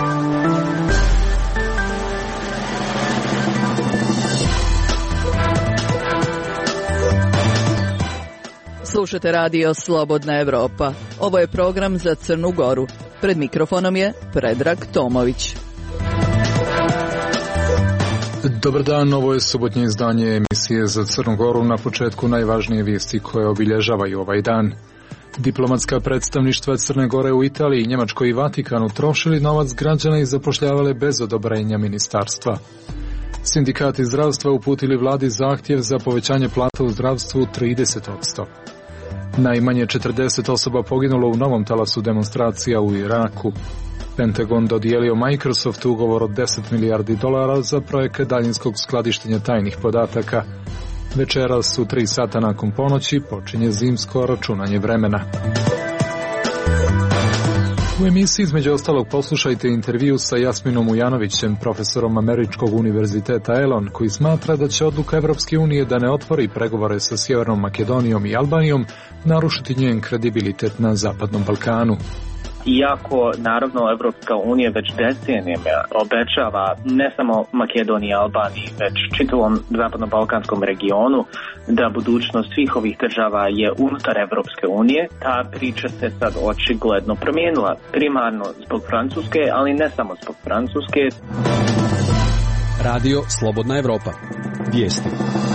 Slušate radio Slobodna Evropa. Ovo je program za Crnu Goru. Pred mikrofonom je Predrag Tomović. Dobar dan, ovo je subotnje izdanje emisije za Crnu Goru. Na početku najvažnije vijesti koje obilježavaju ovaj dan. Diplomatska predstavništva Crne Gore u Italiji, Njemačkoj i Vatikanu trošili novac građana i zapošljavale bez odobrenja ministarstva. Sindikati zdravstva uputili vladi zahtjev za povećanje plata u zdravstvu 30%. Najmanje 40 osoba poginulo u novom talasu demonstracija u Iraku. Pentagon dodijelio Microsoftu ugovor od $10 milijardi za projekat daljinskog skladištenja tajnih podataka. Večeras u 3 sata nakon ponoći počinje zimsko računanje vremena. U emisiji između ostalog poslušajte intervju sa Jasminom Ujanovićem, profesorom Američkog univerziteta Elon, koji smatra da će odluka Evropske unije da ne otvori pregovore sa Sjevernom Makedonijom i Albanijom narušiti njen kredibilitet na Zapadnom Balkanu. Iako, naravno, Evropska unija već decenijama obećava ne samo Makedoniji i Albaniji, već čitavom zapadno-balkanskom regionu da budućnost svih ovih država je unutar Evropske unije, ta priča se sad očigledno promijenila. Primarno zbog Francuske, ali ne samo zbog Francuske. Radio Slobodna Evropa. Vijesti.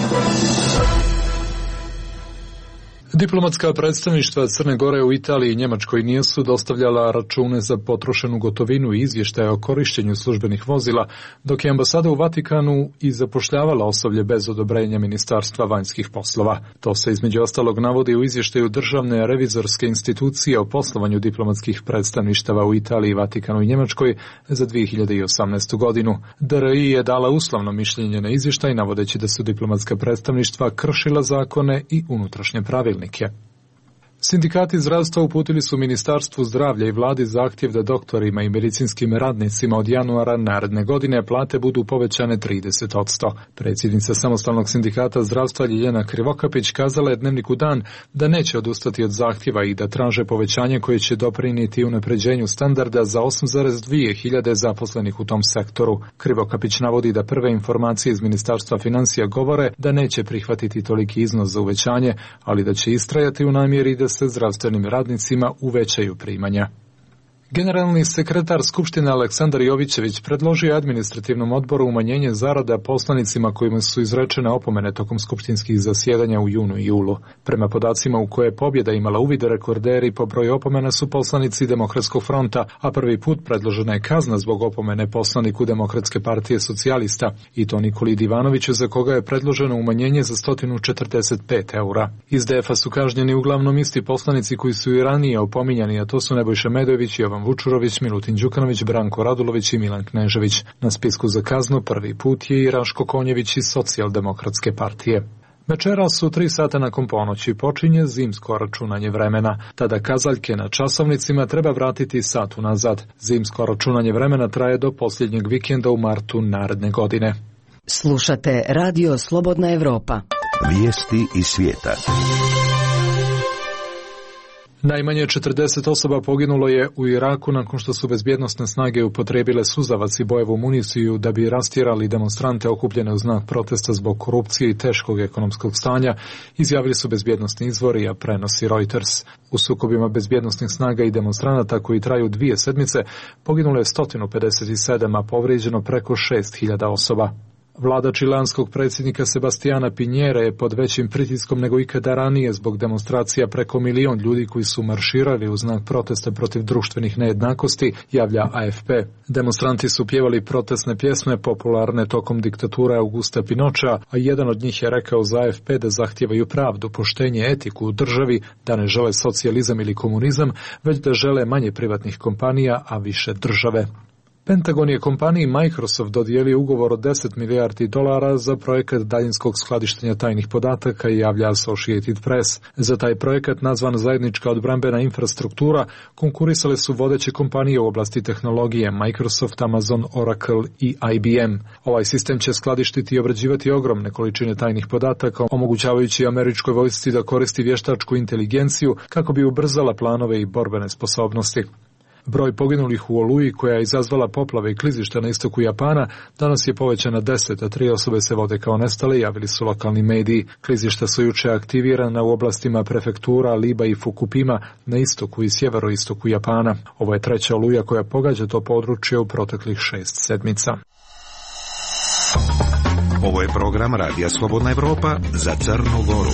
Diplomatska predstavništva Crne Gore u Italiji i Njemačkoj nisu dostavljala račune za potrošenu gotovinu i izvještaje o korištenju službenih vozila, dok je ambasada u Vatikanu i zapošljavala osoblje bez odobrenja Ministarstva vanjskih poslova. To se između ostalog navodi u izvještaju Državne revizorske institucije o poslovanju diplomatskih predstavništava u Italiji, Vatikanu i Njemačkoj za 2018. godinu. DRI je dala uslovno mišljenje na izvještaj, navodeći da su diplomatska predstavništva kršila zakone i unutrašnje pravilnike. Sindikati zdravstva uputili su Ministarstvu zdravlja i vladi zahtjev da doktorima i medicinskim radnicima od januara naredne godine plate budu povećane 30%. Predsjednica Samostalnog sindikata zdravstva Ljiljana Krivokapić kazala je Dnevniku Dan da neće odustati od zahtjeva i da traže povećanje koje će doprinijeti unapređenju standarda za 8,2 hiljade zaposlenih u tom sektoru. Krivokapić navodi da prve informacije iz Ministarstva financija govore da neće prihvatiti toliki iznos za uvećanje, ali da će istrajati u namjeri da se zdravstvenim radnicima uvećaju primanja. Generalni sekretar Skupštine Aleksandar Jovićević predložio administrativnom odboru umanjenje zarada poslanicima kojima su izrečene opomene tokom skupštinskih zasjedanja u junu i julu. Prema podacima u koje je pobjeda imala uvid, rekorderi po broju opomena su poslanici Demokratskog fronta, a prvi put predložena je kazna zbog opomene poslaniku Demokratske partije socijalista, i to Nikoli Divanoviću, za koga je predloženo umanjenje za 145 eura. Iz DF-a su kažnjeni uglavnom isti poslanici koji su i ranije opominjani, a to su Nebojša Medojević, Jovan Vučurović, Milutin Đukanović, Branko Radulović i Milan Knežević. Na spisku za kaznu prvi put je i Raško Konjević iz Socijaldemokratske partije. Večeras u 3 sata nakon ponoći počinje zimsko računanje vremena. Tada kazaljke na časovnicima treba vratiti sat unazad. Zimsko računanje vremena traje do posljednjeg vikenda u martu naredne godine. Slušate Radio Slobodna Evropa. Vijesti iz svijeta. Najmanje 40 osoba poginulo je u Iraku nakon što su bezbjednosne snage upotrijebile suzavac i bojevu municiju da bi rastjerali demonstrante okupljene u znak protesta zbog korupcije i teškog ekonomskog stanja, izjavili su bezbjednosni izvori, a prenosi Reuters. U sukobima bezbjednosnih snaga i demonstranata koji traju 2 sedmice poginulo je 157, a povrijeđeno preko 6.000 osoba. Vlada čilanskog predsjednika Sebastijana Pinjera je pod većim pritiskom nego ikada ranije zbog demonstracija preko 1 milion ljudi koji su marširali u znak protesta protiv društvenih nejednakosti, javlja AFP. Demonstranti su pjevali protestne pjesme popularne tokom diktature Augusta Pinocha, a jedan od njih je rekao za AFP da zahtijevaju pravdu, poštenje, etiku u državi, da ne žele socijalizam ili komunizam, već da žele manje privatnih kompanija, a više države. Pentagon je kompaniji Microsoft dodijelio ugovor od $10 milijardi za projekat daljinskog skladištenja tajnih podataka, javlja Associated Press. Za taj projekat, nazvan zajednička odbrambena infrastruktura, konkurisale su vodeće kompanije u oblasti tehnologije Microsoft, Amazon, Oracle i IBM. Ovaj sistem će skladištiti i obrađivati ogromne količine tajnih podataka, omogućavajući američkoj vojsci da koristi vještačku inteligenciju kako bi ubrzala planove i borbene sposobnosti. Broj poginulih u Oluji, koja je izazvala poplave i klizišta na istoku Japana, danas je povećan na 10, a 3 osobe se vode kao nestale, javili su lokalni mediji. Klizišta su juče aktivirana u oblastima prefektura Liba i Fukupima na istoku i sjeveroistoku Japana. Ovo je treća oluja koja pogađa to područje u proteklih 6 sedmica. Ovo je program Radija Slobodna Evropa za Crnu Goru.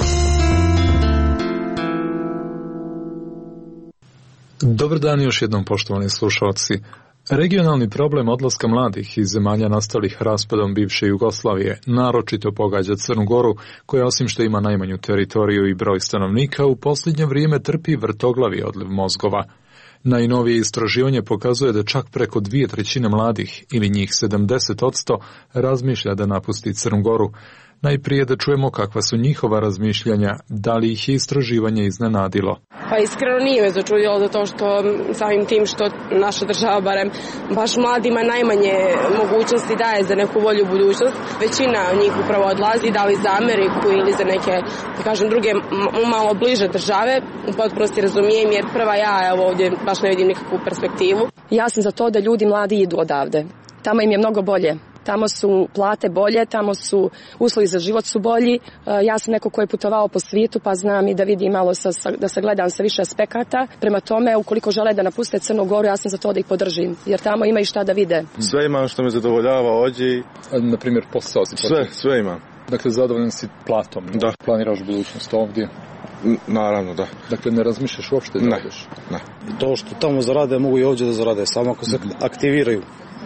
Dobar dan još jednom, poštovani slušalci. Regionalni problem odlaska mladih iz zemalja nastalih raspadom bivše Jugoslavije naročito pogađa Crnu Goru, koja osim što ima najmanju teritoriju i broj stanovnika, u posljednje vrijeme trpi vrtoglavi odliv mozgova. Najnovije istraživanje pokazuje da čak preko 2/3 mladih, ili njih 70%, razmišlja da napusti Crnu Goru. Najprije da čujemo kakva su njihova razmišljanja, da li ih je istraživanje iznenadilo. Pa iskreno nije me začudilo zato što samim tim što naša država barem baš mladima najmanje mogućnosti daje za neku volju budućnost. Većina njih upravo odlazi, da li za Ameriku ili za neke, da kažem, druge malo bliže države. U potpunosti razumijem jer prva ja ovdje baš ne vidim nikakvu perspektivu. Ja sam za to da ljudi mladi idu odavde. Tamo im je mnogo bolje. Tamo su plate bolje, tamo su uslovi za život su bolji. Ja sam neko ko je putovao po svijetu pa znam i da vidim malo, da se gledam sa više aspekata. Prema tome, ukoliko žele da napuste Crnu Goru, ja sam za to da ih podržim, jer tamo ima i šta da vide. Sve imam što me zadovoljava ovdje. Na primjer, posao si sve imam. Dakle, zadovoljan si platom. Da. Planiraš budućnost ovdje? Naravno, da. Dakle, ne razmišljaš uopšte da odeš? Ne. To što tamo zarade, mogu i ovdje da zarade, samo ako se aktiviraju.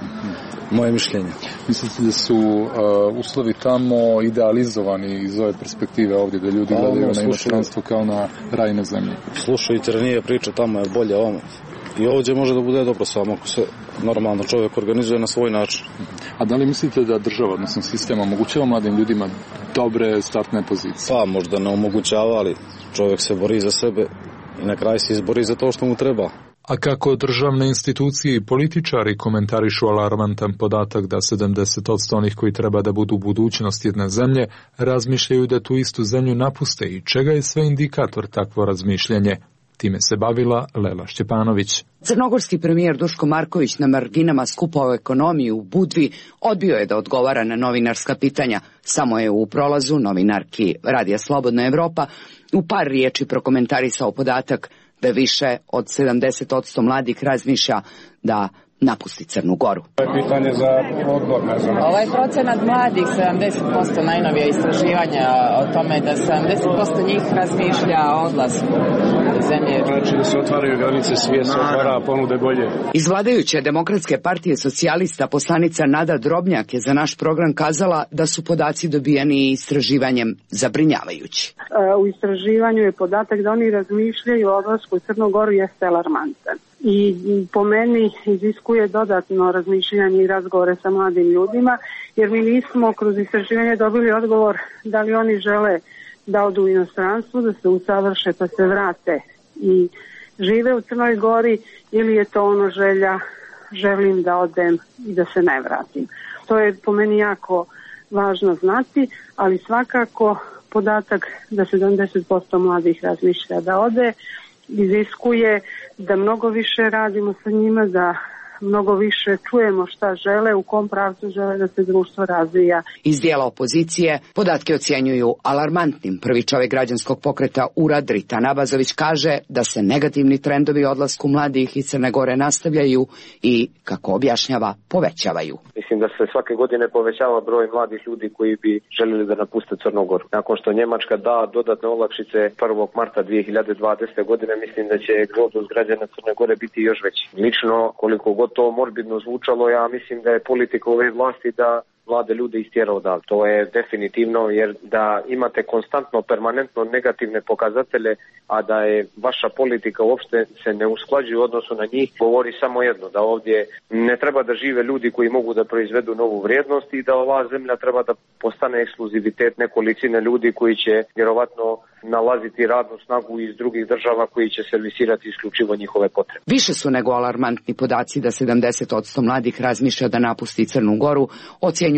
Moje mišljenje. Mislite da su uslovi tamo idealizovani iz ove perspektive ovdje, da ljudi gledaju na inostranstvo kao na raj na zemlji? Slušajte, nije priča, tamo je bolje ovamo. I ovdje može da bude dobro samo ako se normalno čovjek organizuje na svoj način. A da li mislite da država, odnosno sistem, omogućava mladim ljudima dobre startne pozicije? Pa možda ne omogućava, ali čovjek se bori za sebe i na kraju se izbori za to što mu treba. A kako državne institucije i političari komentarišu alarmantan podatak da 70% onih koji treba da budu budućnost jedne zemlje razmišljaju da tu istu zemlju napuste i čega je sve indikator takvo razmišljanje? Time se bavila Lela Šćepanović. Crnogorski premijer Duško Marković na marginama skupa o ekonomiji u Budvi odbio je da odgovara na novinarska pitanja. Samo je u prolazu novinarki Radija Slobodna Evropa u par riječi prokomentarisao podatak da više od 70% mladih razmišlja da napusti Crnu Goru. Pitanje za odbor. Ovaj procenat mladih, 70%, najnovija istraživanja o tome da 70% njih razmišlja o odlasku zemlje. Znači da se otvaraju granice, svijet se otvara, ponude bolje. Iz vladajuće Demokratske partije socijalista poslanica Nada Drobnjak je za naš program kazala da su podaci dobijani istraživanjem zabrinjavajući. U istraživanju je podatak da oni razmišljaju o odlasku u Crnu Goru jeste alarmantan. I po meni iziskuje dodatno razmišljanje i razgovore sa mladim ljudima, jer mi nismo kroz istraživanje dobili odgovor da li oni žele da odu u inostranstvo, da se usavrše pa se vrate i žive u Crnoj Gori, ili je to ono želja, želim da odem i da se ne vratim. To je po meni jako važno znati, ali svakako podatak da 70% mladih razmišlja da ode iziskuje da mnogo više radimo sa njima, da mnogo više čujemo šta žele, u kom pravcu žele da se društvo razvija. Iz dijela opozicije podatke ocjenjuju alarmantnim. Prvi čovjek građanskog pokreta URA Dritan Abazović kaže da se negativni trendovi odlasku mladih iz Crne Gore nastavljaju i, kako objašnjava, povećavaju. Mislim da se svake godine povećava broj mladih ljudi koji bi željeli da napuste Crnu Goru. Nakon što Njemačka da dodatne olakšice 1. marta 2020. godine, mislim da će egzodus građana Crne Gore biti još veći. Lično, koliko god to morbidno zvučalo, ja mislim da je politika ove vlasti da mlade ljude istjera odavde. To je definitivno, jer da imate konstantno, permanentno negativne pokazatelje, a da je vaša politika uopšte se ne usklađuje u odnosu na njih, govori samo jedno, da ovdje ne treba da žive ljudi koji mogu da proizvedu novu vrijednost i da ova zemlja treba da postane ekskluzivitet nekolicine ljudi koji će vjerovatno nalaziti radnu snagu iz drugih država koji će servisirati isključivo njihove potrebe. Više su nego alarmantni podaci da 70% mladih razmišlja da napusti Crnu Goru, ocjenjuje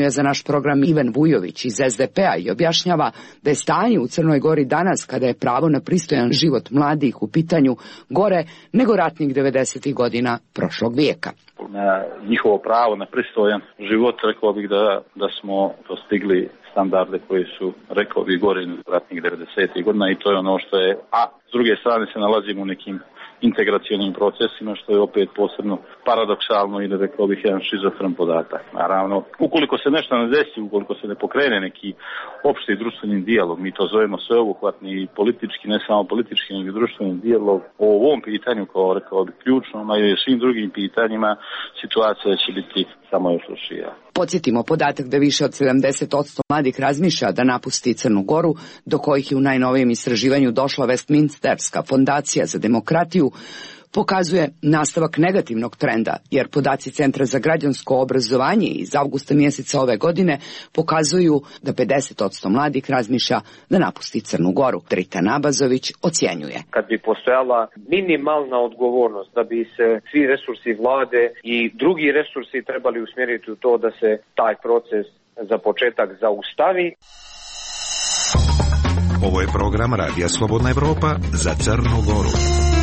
ocenjuje za naš program Ivan Vujović iz SDP-a i objašnjava da je stanje u Crnoj Gori danas, kada je pravo na pristojan život mladih u pitanju, gore nego ratnih 90. godina prošlog vijeka. Na njihovo pravo na pristojan život, rekao bih da smo dostigli standarde koji su, rekao bih, gore nego ratnih 90. godina i to je ono što je, a s druge strane se nalazimo u nekim integracionim procesima, što je opet posebno paradoksalno i da, rekao bih, jedan šizofren podatak. Naravno, ukoliko se nešto ne desi, ukoliko se ne pokrene neki opšti društveni dijalog, mi to zovemo sveobuhvatni i politički, ne samo politički, nego društveni dijalog o ovom pitanju, kao, rekao bih, ključnom, a i svim drugim pitanjima, situacija će biti samo još lošija. Podsjetimo podatak da više od 70% mladih razmišlja da napusti Crnu Goru, do kojih je u najnovijem istraživanju došla Westminsterska fondacija za demokratiju, pokazuje nastavak negativnog trenda, jer podaci Centra za građansko obrazovanje iz avgusta mjeseca ove godine pokazuju da 50% mladih razmišlja da napusti Crnu Goru. Drita Nabazović ocjenjuje. Kad bi postojala minimalna odgovornost da bi se svi resursi vlade i drugi resursi trebali usmjeriti u to da se taj proces za početak zaustavi. Ovo je program Radija Slobodna Evropa za Crnu Goru.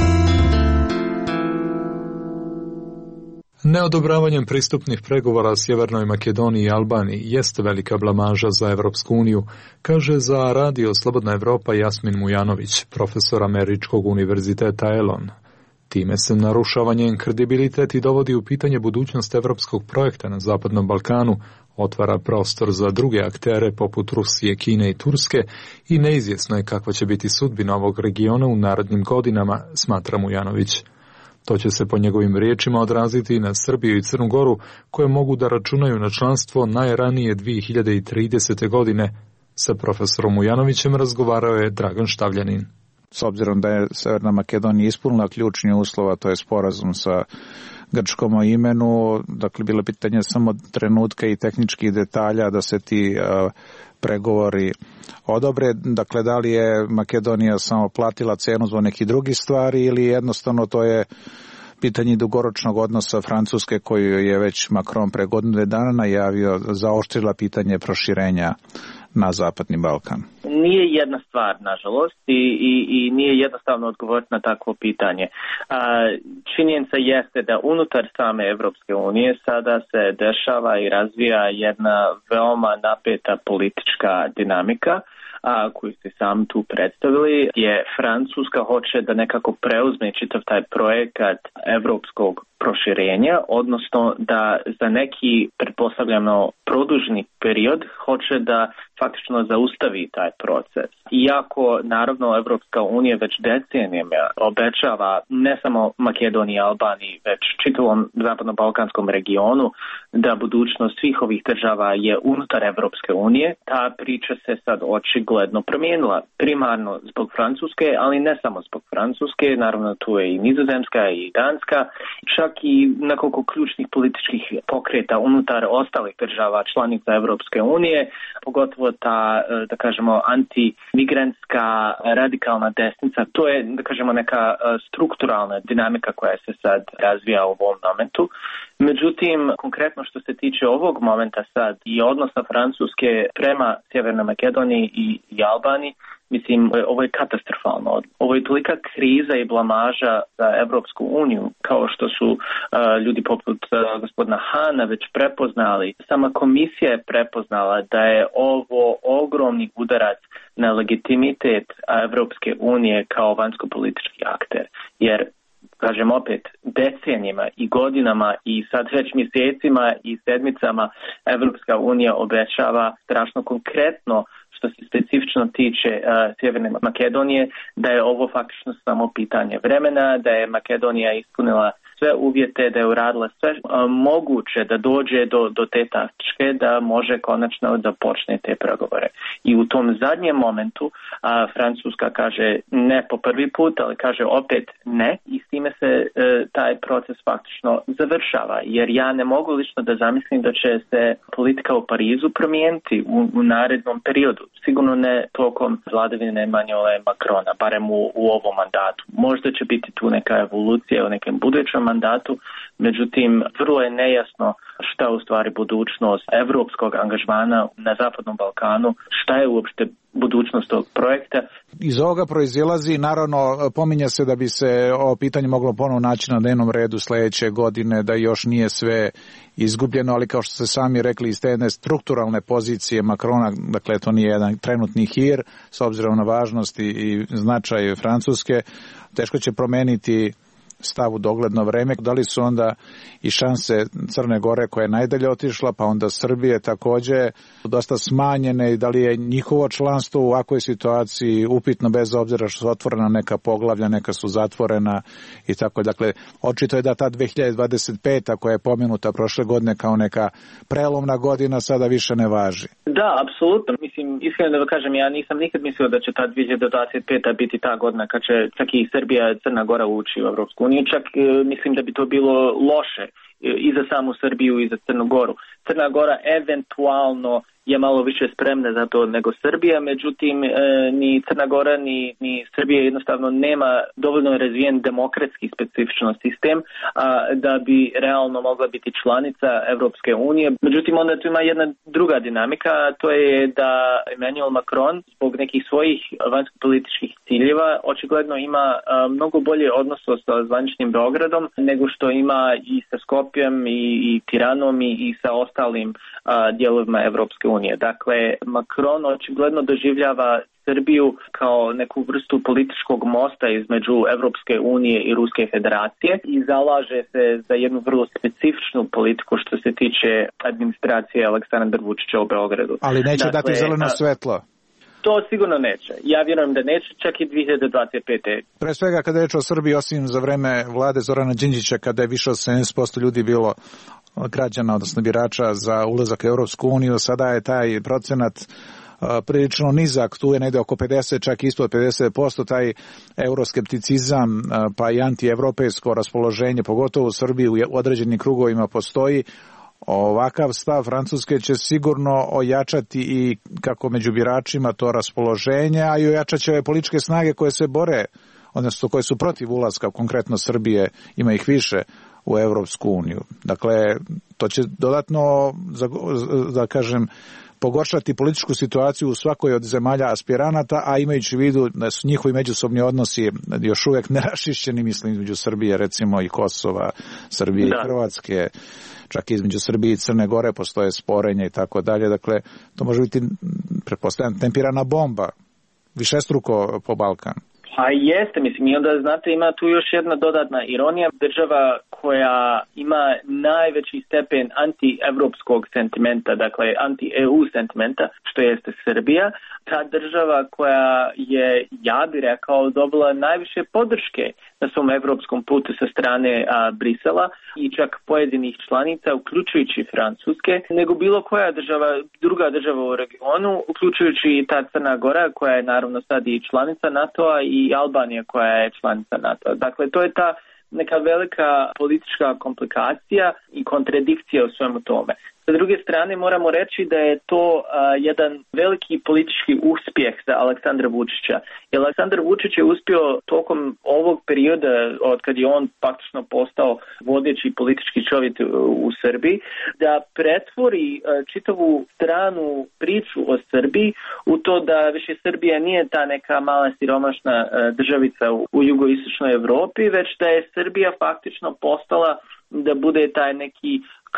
Neodobravanjem pristupnih pregovora Sjevernoj Makedoniji i Albaniji jeste velika blamaža za Evropsku uniju, kaže za Radio Slobodna Evropa Jasmin Mujanović, profesor Američkog univerziteta Elon. Time se narušava njen kredibilitet i dovodi u pitanje budućnost evropskog projekta na Zapadnom Balkanu, otvara prostor za druge aktere poput Rusije, Kine i Turske i neizvjesno je kakva će biti sudbina ovog regiona u narednim godinama, smatra Mujanović. To će se po njegovim riječima odraziti na Srbiju i Crnu Goru, koje mogu da računaju na članstvo najranije 2030. godine. Sa profesorom Mujanovićem razgovarao je Dragan Štavljanin. S obzirom da je Severna Makedonija ispunila ključni uslova, to je sporazum sa Grčkom o imenu, dakle bilo pitanje samo trenutka i tehničkih detalja da se ti pregovori odobre. Dakle, da li je Makedonija samo platila cenu zbog nekih drugih stvari ili jednostavno to je pitanje dugoročnog odnosa Francuske koju je već Macron pre godinu dana najavio, zaoštrila pitanje proširenja na Zapadni Balkan? Nije jedna stvar, nažalost, i nije jednostavno odgovoriti na takvo pitanje. Činjenica jeste da unutar same Evropske unije sada se dešava i razvija jedna veoma napeta politička dinamika, koju ste sam tu predstavili, gdje Francuska hoće da nekako preuzme čitav taj projekat evropskog proširenja, odnosno da za neki pretpostavljeno produžni period hoće da faktično zaustavi taj proces. Iako, naravno, Evropska unija već decenijama obećava ne samo Makedoniji i Albaniji, već čitavom zapadno-balkanskom regionu da budućnost svih ovih država je unutar Evropske unije, ta priča se sad očigledno promijenila. Primarno zbog Francuske, ali ne samo zbog Francuske, naravno tu je i Nizozemska i Danska, čak i nekoliko ključnih političkih pokreta unutar ostalih država članica Evropske unije, pogotovo ta, da kažemo, antimigrantska radikalna desnica. To je, da kažemo, neka strukturalna dinamika koja se sad razvija u ovom momentu. Međutim, konkretno što se tiče ovog momenta sad i odnosa Francuske prema Sjevernoj Makedoniji i Albaniji, mislim, ovo je katastrofalno. Ovo je tolika kriza i blamaža za Evropsku uniju, kao što su ljudi poput gospodina Hana već prepoznali. Sama komisija je prepoznala da je ovo ogromni udarac na legitimitet Evropske unije kao vanjsko-politički akter. Jer, kažem opet, decenijima i godinama i sad već mjesecima i sedmicama Evropska unija obećava strašno konkretno što se specifično tiče Sjeverne Makedonije, da je ovo faktično samo pitanje vremena, da je Makedonija ispunila sve uvjete, da je uradila sve moguće da dođe do te tačke da može konačno da počne te pregovore. I u tom zadnjem momentu Francuska kaže ne po prvi put, ali kaže opet ne i s time se taj proces faktično završava. Jer ja ne mogu lično da zamislim da će se politika u Parizu promijeniti u narednom periodu. Sigurno ne tokom vladavine Emmanuela Macrona, barem u ovom mandatu. Možda će biti tu neka evolucija u nekem budućem mandatu, međutim vrlo je nejasno šta je u stvari budućnost evropskog angažmana na Zapadnom Balkanu, šta je uopšte budućnost tog projekta. Iz ovoga proizilazi, naravno, pominje se da bi se ovo pitanje moglo ponovo naći na dnevnom redu sljedeće godine, da još nije sve izgubljeno, ali kao što ste sami rekli, iz te jedne strukturalne pozicije Macrona, dakle to nije jedan trenutni hir, s obzirom na važnost i značaj Francuske, teško će promeniti stav u dogledno vreme. Da li su onda i šanse Crne Gore koja je najdalje otišla, pa onda Srbije također dosta smanjene, i da li je njihovo članstvo u ovakvoj situaciji upitno bez obzira što su otvorena neka poglavlja, neka su zatvorena i tako. Dakle, očito je da ta 2025. koja je pomenuta prošle godine kao neka prelomna godina sada više ne važi. Da, apsolutno. Mislim, iskreno da kažem, ja nisam nikad mislio da će ta 2025. biti ta godina kad će čak i Srbija i Crna Gora ući u Evropsku uniju. Čak mislim da bi to bilo loše i za samu Srbiju i za Crnu Goru. Crna Gora eventualno je malo više spremna za to nego Srbija, međutim ni Crna Gora ni Srbija jednostavno nema dovoljno razvijen demokratski specifičan sistem da bi realno mogla biti članica Evropske unije. Međutim, onda tu ima jedna druga dinamika, to je da Emmanuel Macron zbog nekih svojih vanjsko-političkih ciljeva očigledno ima mnogo bolje odnose sa zvaničnim Beogradom nego što ima i sa Skopjem i Tiranom i sa ostalim dijelovima Evropske unije. Dakle, Macron očigledno doživljava Srbiju kao neku vrstu političkog mosta između Evropske unije i Ruske federacije i zalaže se za jednu vrlo specifičnu politiku što se tiče administracije Aleksandra Vučića u Beogradu. Ali neće dati zeleno svetlo. To sigurno neće. Ja vjerujem da neće, čak i 2025. Pre svega kada je reč o Srbiji, osim za vreme vlade Zorana Đinđića, kada je više od 70% ljudi bilo građana, odnosno birača za ulazak u Europsku uniju, sada je taj procenat prilično nizak, tu je negde oko 50, čak ispod 50%, taj euroskepticizam pa i antievropejsko raspoloženje, pogotovo u Srbiji u određenim krugovima postoji. Ovakav stav Francuske će sigurno ojačati i kako među biračima to raspoloženje, a i ojačat će političke snage koje se bore, odnosno koje su protiv ulaska, konkretno Srbije, ima ih više, u Evropsku uniju. Dakle, to će dodatno, da kažem, pogoršati političku situaciju u svakoj od zemalja aspiranata, a imajući u vidu da su njihovi međusobni odnosi još uvijek neraščišćeni, mislim, između Srbije, recimo, i Kosova, Srbije i Hrvatske, čak između Srbije i Crne Gore postoje sporenja i tako dalje. Dakle, to može biti, pretpostavljam, tempirana bomba, višestruko po Balkanu. A jeste, mislim, i onda, znate, ima tu još jedna dodatna ironija. Država koja ima najveći stepen anti-evropskog sentimenta, dakle anti-EU sentimenta, što jeste Srbija, ta država koja je, ja bih rekao, dobila najviše podrške na svom evropskom putu sa strane Brisela i čak pojedinih članica, uključujući Francuske, nego bilo koja država, druga država u regionu, uključujući i ta Crna Gora, koja je naravno sad i članica NATO-a, i Albanija koja je članica NATO-a. Dakle, to je ta neka velika politička komplikacija i kontradikcija u svemu tome. Sa druge strane moramo reći da je to jedan veliki politički uspjeh za Aleksandra Vučića. Jer Aleksandar Vučić je uspio tokom ovog perioda, od kad je on praktično postao vodeći politički čovjek u Srbiji, da pretvori čitavu stranu priču o Srbiji u to da više Srbija nije ta neka mala siromašna državica u jugoistočnoj Europi, već da je Srbija faktično postala da bude taj neki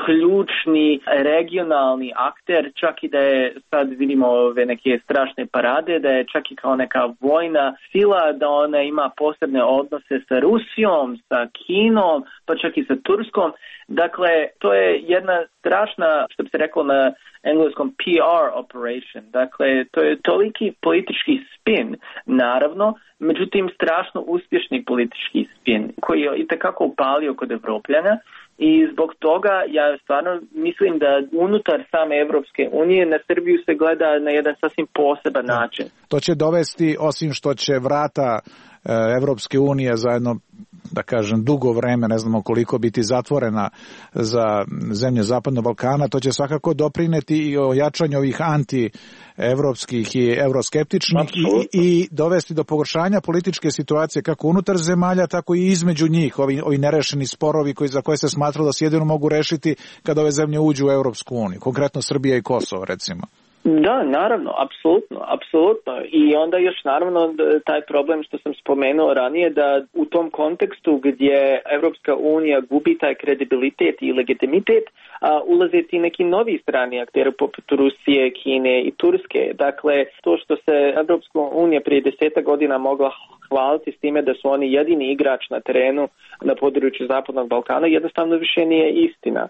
ključni regionalni akter, čak i da je, sad vidimo ove neke strašne parade, da je čak i kao neka vojna sila, da ona ima posebne odnose sa Rusijom, sa Kinom, pa čak i sa Turskom. Dakle, to je jedna strašna, što bi se reklo na engleskom, PR operation. Dakle, to je toliki politički spin, naravno, međutim strašno uspješni politički spin, koji je itekako upalio kod Evropljana. I zbog toga ja stvarno mislim da unutar same Evropske unije na Srbiju se gleda na jedan sasvim poseban način. To će dovesti, osim što će vrata Evropske unije zajedno da kažem, dugo vreme, ne znamo koliko, biti zatvorena za zemlje Zapadnog Balkana, to će svakako doprineti i o jačanju ovih anti-evropskih i euroskeptičnih i dovesti do pogoršanja političke situacije kako unutar zemalja, tako i između njih, ovi nerešeni sporovi za koje se smatralo da se jedino mogu rešiti kada ove zemlje uđu u Evropsku uniju, konkretno Srbija i Kosovo, recimo. Da, naravno, apsolutno. I onda još naravno taj problem što sam spomenuo ranije, da u tom kontekstu gdje Evropska unija gubi taj kredibilitet i legitimitet, ulaze ti neki novi strani akteri poput Rusije, Kine i Turske. Dakle, to što se Evropska unija prije 10 godina mogla hvaliti s time da su oni jedini igrač na terenu na području Zapadnog Balkana, jednostavno više nije istina.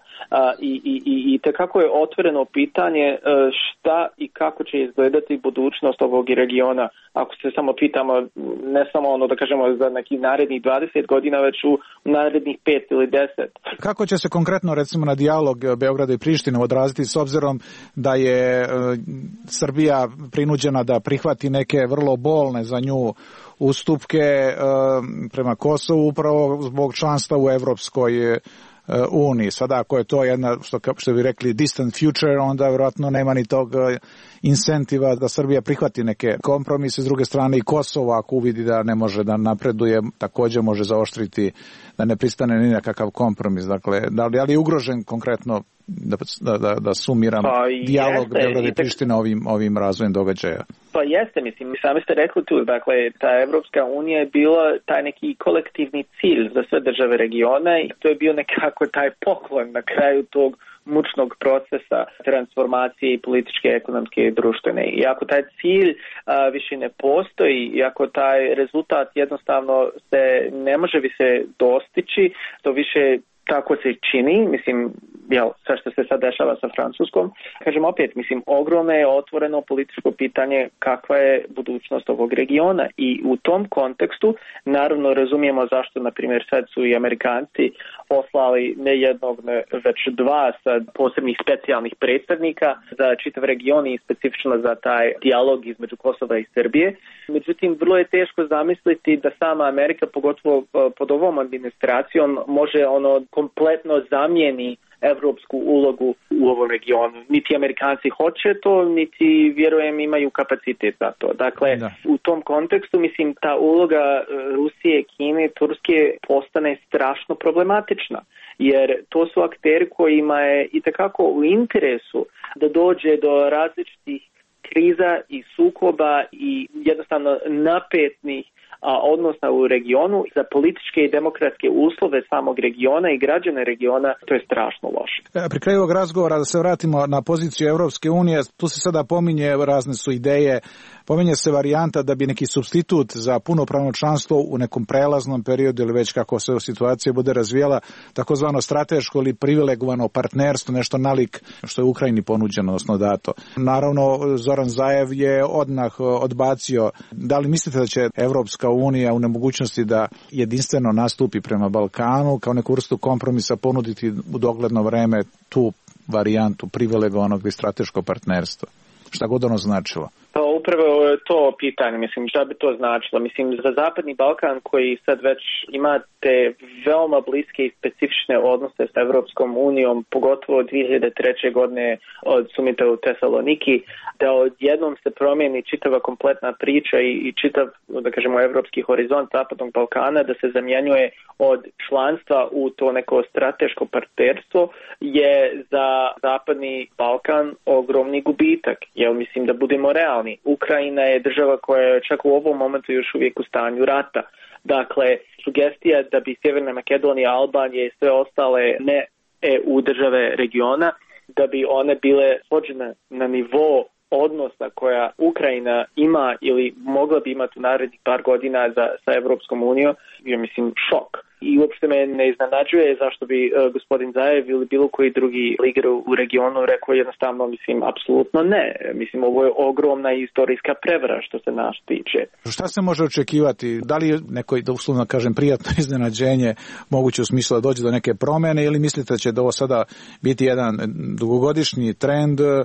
I tekako je otvoreno pitanje šta i kako će izgledati budućnost ovog regiona. Ako se samo pitamo, ne samo da kažemo za neki narednih 20 godina, već u narednih 5 ili 10. Kako će se konkretno, recimo, na dijalog Beograda i Prištine odraziti, s obzirom da je Srbija prinuđena da prihvati neke vrlo bolne za nju ustupke prema Kosovu upravo zbog članstva u Evropskoj uniji. Sada ako je to jedna, što bi rekli, distant future, onda vjerojatno nema ni tog incentiva da Srbija prihvati neke kompromise. S druge strane i Kosovo, ako uvidi da ne može da napreduje, također može zaoštriti da ne pristane ni na kakav kompromis. Dakle, da li je ugrožen konkretno, da sumiram, dijalog Beograda i Prištine ovim razvojem događaja? Pa jeste, mislim, sami ste rekli tu, dakle, ta Evropska unija je bila taj neki kolektivni cilj za sve države regiona i to je bio nekako taj poklon na kraju tog mučnog procesa transformacije i političke, ekonomske i društvene. I ako taj cilj više ne postoji, i ako taj rezultat jednostavno se ne može više dostići, to više tako se čini, mislim, sve što se sad dešava sa Francuskom. Kažem opet, mislim, ogromno je otvoreno političko pitanje kakva je budućnost ovog regiona i u tom kontekstu naravno razumijemo zašto, na primjer, sad su i Amerikanci poslali ne jednog, već dva sad posebnih specijalnih predstavnika za čitav region i specifično za taj dijalog između Kosova i Srbije. Međutim, vrlo je teško zamisliti da sama Amerika, pogotovo pod ovom administracijom, može kompletno zamijeni evropsku ulogu u ovom regionu. Niti Amerikanci hoće to, niti, vjerujem, imaju kapacitet za to. Dakle, u tom kontekstu, mislim, ta uloga Rusije, Kine, Turske postane strašno problematična. Jer to su akteri kojima je itekako u interesu da dođe do različitih kriza i sukoba i jednostavno napetnih odnosa u regionu. Za političke i demokratske uslove samog regiona i građane regiona to je strašno loše. Pri kraju ovog razgovora, da se vratimo na poziciju Evropske unije, tu se sada pominje, razne su ideje, pominje se varijanta da bi neki supstitut za punopravno članstvo u nekom prelaznom periodu ili već kako se situacija bude razvijala, takozvano strateško ili privilegovano partnerstvo, nešto nalik što je Ukrajini ponuđeno, odnosno dato. Naravno, Zoran Zaev je odmah odbacio. Da li mislite da će Evropska unija u nemogućnosti da jedinstveno nastupi prema Balkanu kao neku vrstu kompromisa ponuditi u dogledno vreme tu varijantu privilegovanog ili strateškog partnerstva? Šta god ono značilo? Pa upravo je to pitanje, mislim, šta bi to značilo? Mislim, za Zapadni Balkan koji sad već imate veoma bliske i specifične odnose sa Evropskom unijom, pogotovo 2003. godine od sumita u Tesaloniki, da odjednom se promijeni čitava kompletna priča i čitav, da kažemo, evropski horizont Zapadnog Balkana, da se zamjenjuje od članstva u to neko strateško partnerstvo, je za Zapadni Balkan ogromni gubitak. Jer mislim da budemo realni. Ukrajina je država koja je čak u ovom momentu još uvijek u stanju rata. Dakle, sugestija da bi Sjeverna Makedonija, Albanija i sve ostale ne EU države regiona, da bi one bile svođene na nivo odnosa koja Ukrajina ima ili mogla bi imati u narednih par godina sa Evropskom unijom, je, mislim, šok. I uopšte me ne iznenađuje zašto bi gospodin Zaev ili bilo koji drugi lider u regionu rekao jednostavno, mislim, apsolutno ne. Mislim, ovo je ogromna istorijska prevara što se nas tiče. Šta se može očekivati? Da li je neko, da uslovno kažem, prijatno iznenađenje moguće u smislu da dođe do neke promjene ili mislite da će ovo sada biti jedan dugogodišnji trend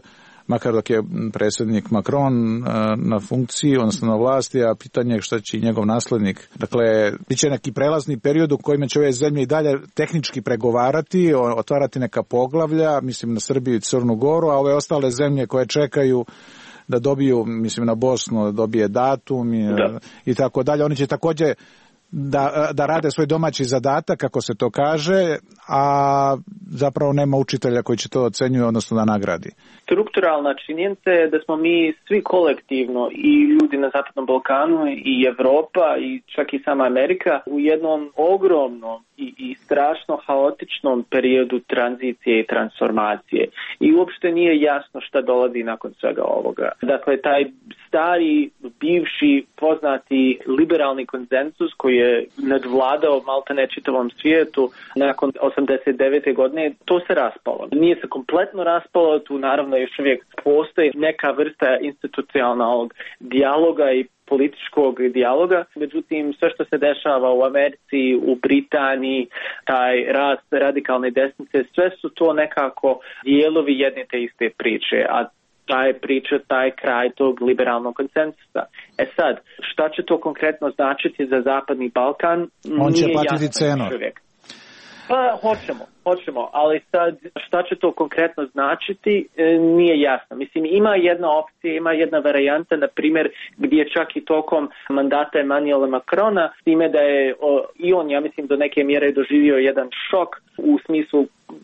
makar dok je predsjednik Macron na funkciji, odnosno na vlasti, a pitanje je šta će i njegov naslednik. Dakle, bit će neki prelazni period u kojima će ove zemlje i dalje tehnički pregovarati, otvarati neka poglavlja, mislim na Srbiju i Crnu Goru, a ove ostale zemlje koje čekaju da dobiju, mislim na Bosnu, da dobije datum i tako dalje, oni će također da rade svoj domaći zadatak, kako se to kaže, a zapravo nema učitelja koji će to ocenjuje, odnosno da nagradi. Strukturalna činjenica je da smo mi svi kolektivno, i ljudi na Zapadnom Balkanu, i Evropa, i čak i sama Amerika, u jednom ogromnom i strašno haotičnom periodu tranzicije i transformacije. I uopšte nije jasno šta dolazi nakon svega ovoga. Dakle, taj stari, bivši, poznati liberalni konsenzus koji je nadvladao maltene čitavom svijetu nakon 89. godine, to se raspalo. Nije se kompletno raspalo, tu naravno još uvijek postoji neka vrsta institucionalnog dijaloga i političkog dijaloga. Međutim, sve što se dešava u Americi, u Britaniji, taj rast radikalne desnice, sve su to nekako dijelovi jedne te iste priče, a ta je priča, taj kraj tog liberalnog konsenzusa. Sad, šta će to konkretno značiti za Zapadni Balkan? On će platiti cenu. Pa hoćemo, ali sad šta će to konkretno značiti nije jasno. Mislim, ima jedna opcija, ima jedna varijanta, na primjer, gdje čak i tokom mandata Emmanuela Macrona, s time da je i on, ja mislim, do neke mjere doživio jedan šok u smislu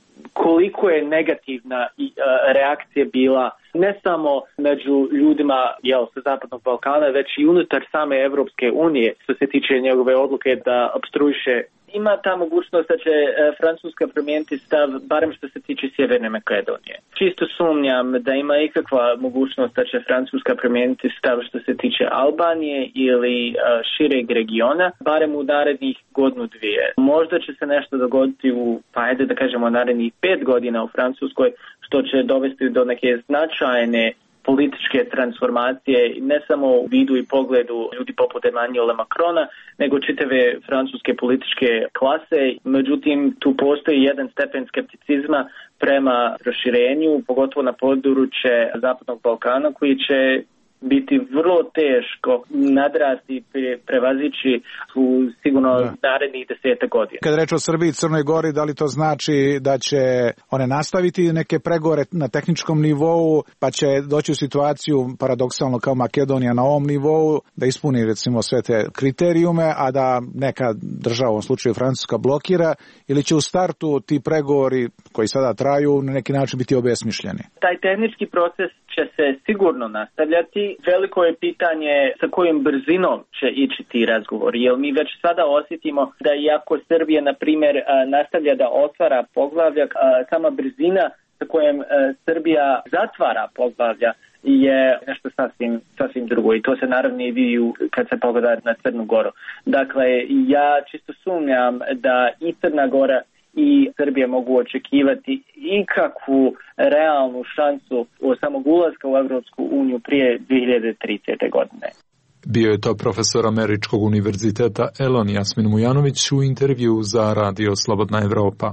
koliko je negativna reakcija bila ne samo među ljudima sa Zapadnog Balkana, već i unutar same Evropske unije, što se tiče njegove odluke da opstruiše. Ima ta mogućnost da će Francuska promijeniti stav, barem što se tiče Sjeverne Makedonije. Čisto sumnjam da ima ikakva mogućnost da će Francuska promijeniti stav što se tiče Albanije ili šireg regiona, barem u narednih godinu, dvije. Možda će se nešto dogoditi u, da kažemo, narednih 5 godina u Francuskoj, što će dovesti do neke značajne političke transformacije, ne samo u vidu i pogledu ljudi poput Emmanuela Macrona, nego čitave francuske političke klase. Međutim, tu postoji jedan stepen skepticizma prema proširenju, pogotovo na područje Zapadnog Balkana, koji će biti vrlo teško nadrasti, prevazići u sigurno narednih 10 godina. Kad reč o Srbiji i Crnoj Gori, da li to znači da će one nastaviti neke pregovore na tehničkom nivou, pa će doći u situaciju paradoksalno kao Makedonija na ovom nivou, da ispuni recimo sve te kriterijume, a da neka država, u ovom slučaju Francuska, blokira, ili će u startu ti pregovori koji sada traju na neki način biti obesmišljeni? Taj tehnički proces će se sigurno nastavljati. Veliko je pitanje sa kojom brzinom će ići ti razgovori, jer mi već sada osjetimo da iako Srbija, na primjer, nastavlja da otvara poglavlja, sama brzina sa kojom Srbija zatvara poglavlja je nešto sasvim drugo, i to se naravno i vidi kad se pogleda na Crnu Goru. Dakle, ja čisto sumnjam da i Crna Gora i Srbija mogu očekivati ikakvu realnu šansu u samog ulaska u Evropsku uniju prije 2030. godine. Bio je to profesor Američkog univerziteta Elon Jasmin Mujanović u intervju za Radio Slobodna Evropa.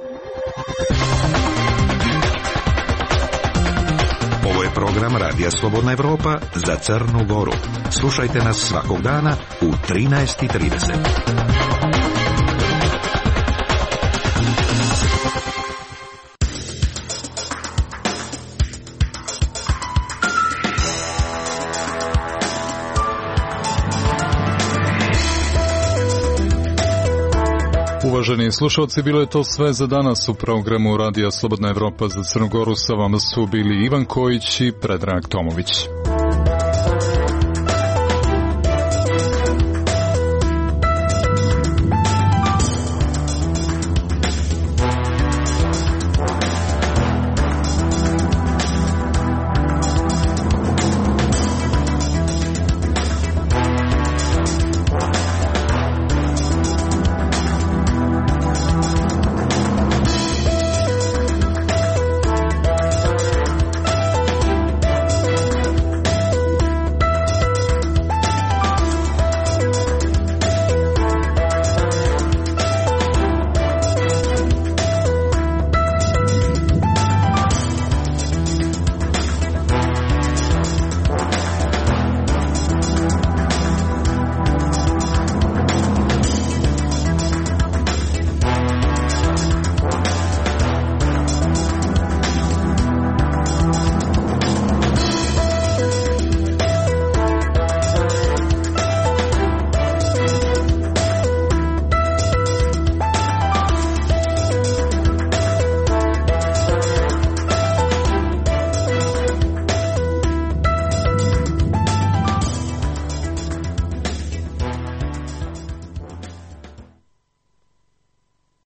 Ovo je program Radija Slobodna Evropa za Crnu Goru. Slušajte nas svakog dana u 13:30. Uvaženi slušalci, bilo je to sve za danas u programu Radija Slobodna Evropa za Crnu Goru. Sa vama su bili Ivan Kojić i Predrag Tomović.